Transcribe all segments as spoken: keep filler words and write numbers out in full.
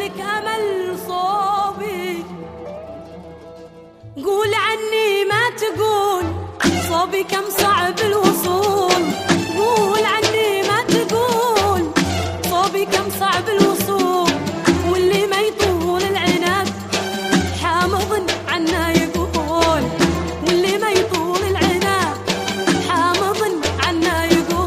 لك أمل صوبي، قول عني ما تقول صوبي كم صعب الوصول، قول عني ما تقول صوبي كم صعب الوصول، واللي ما يطول العنب حامض عنا يقول، واللي ما يطول العنب حامض عنا يقول،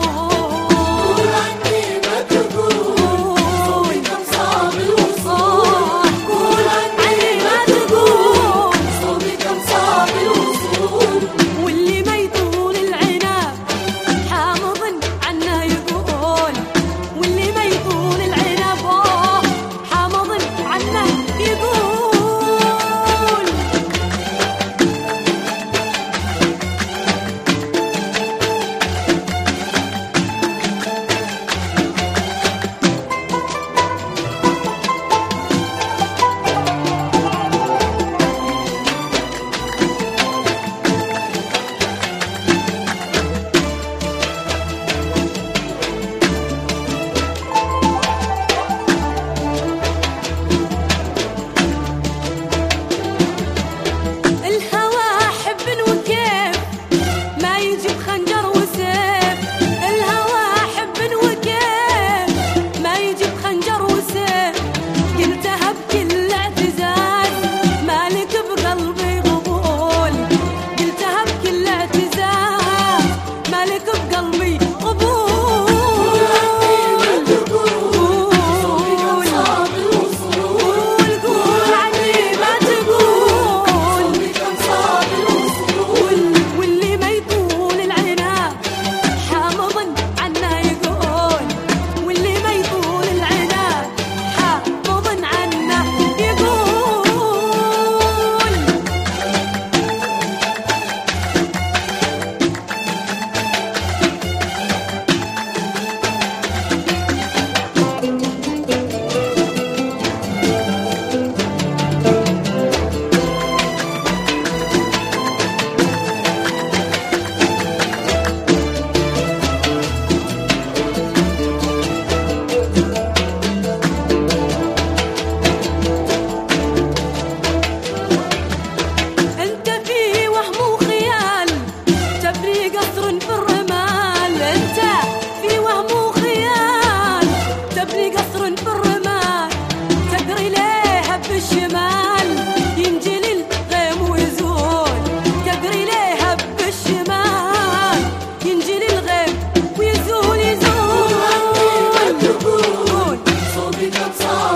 قول عني ما تقول صوبي كم صعب الوصول، قول عني ما تقول صوبي كم صعب الوصول، واللي ما يطول العنب حامض عنا يقول، واللي ما يطول العنب حامض عنا يقول. صوبي كم صعب